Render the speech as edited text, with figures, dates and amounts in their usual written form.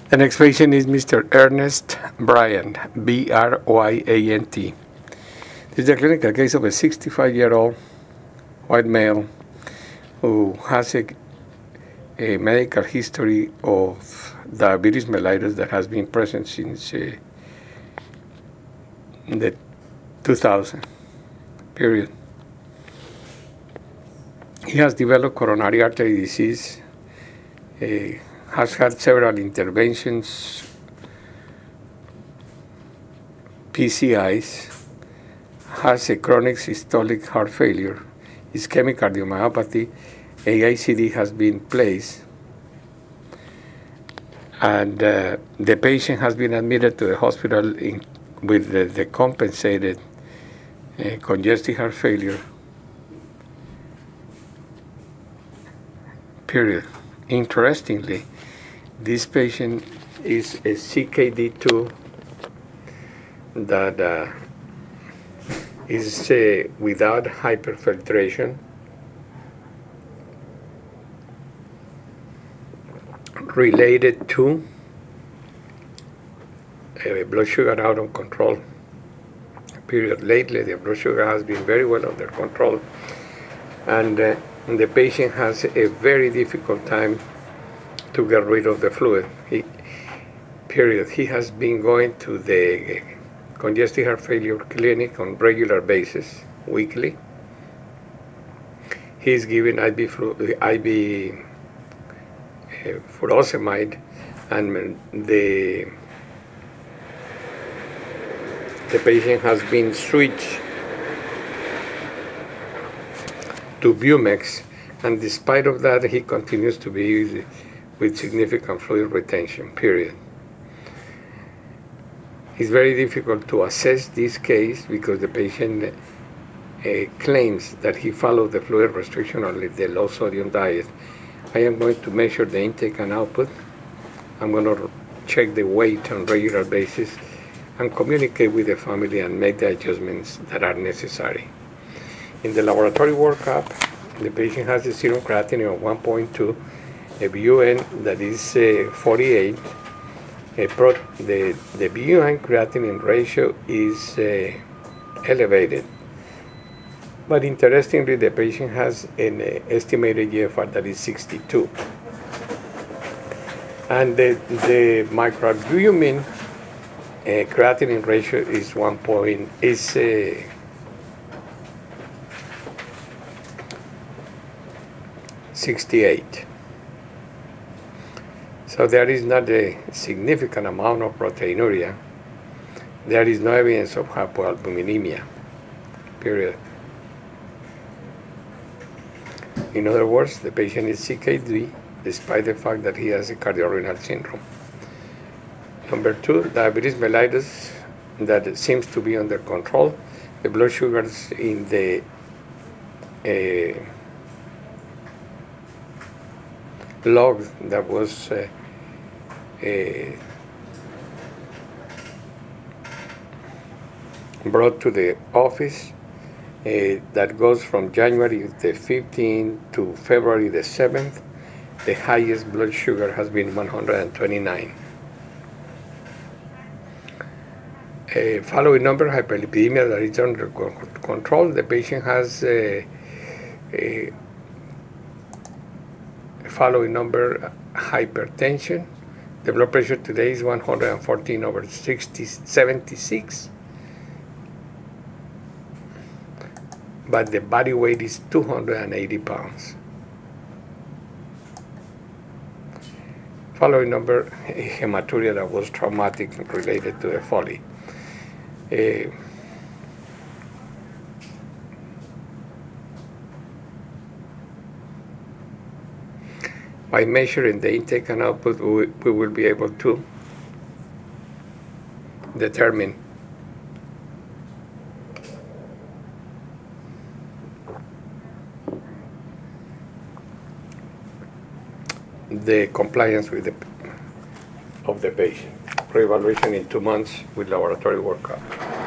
The next patient is Mr. Ernest Bryant, Bryant. This is a clinical case of a 65-year-old white male who has a medical history of diabetes mellitus that has been present since the 2000 period. He has developed coronary artery disease, has had several interventions, PCIs, has a chronic systolic heart failure, ischemic cardiomyopathy, AICD has been placed, and the patient has been admitted to the hospital with the compensated congestive heart failure, period. Interestingly, this patient is a CKD2 that is without hyperfiltration, related to blood sugar out of control, period. Lately, the blood sugar has been very well under control, and the patient has a very difficult time to get rid of the fluid, period. He has been going to the congestive heart failure clinic on regular basis, weekly. He's given IV furosemide, and the patient has been switched to Bumex, and despite of that, he continues to be with significant fluid retention, period. It's very difficult to assess this case because the patient claims that he followed the fluid restriction or the low sodium diet. I am going to measure the intake and output. I'm going to check the weight on a regular basis and communicate with the family and make the adjustments that are necessary. In the laboratory workup, the patient has a serum creatinine of 1.2, a BUN that is 48. The BUN creatinine ratio is elevated. But interestingly, the patient has an estimated GFR that is 62. And the microalbumin creatinine ratio is 68. So there is not a significant amount of proteinuria. There is no evidence of hypoalbuminemia, period. In other words, the patient is CKD despite the fact that he has a cardiorenal syndrome. Number 2, diabetes mellitus that seems to be under control. The blood sugars in the log that was brought to the office that goes from January the 15th to February the 7th, the highest blood sugar has been 129. Following number, hyperlipidemia that is under control. The patient has a following number, hypertension. The blood pressure today is 114/76. But the body weight is 280 pounds. Following number, hematuria that was traumatic related to the folly. By measuring the intake and output, we will be able to determine the compliance with of the patient. Reevaluation in 2 months with laboratory workup.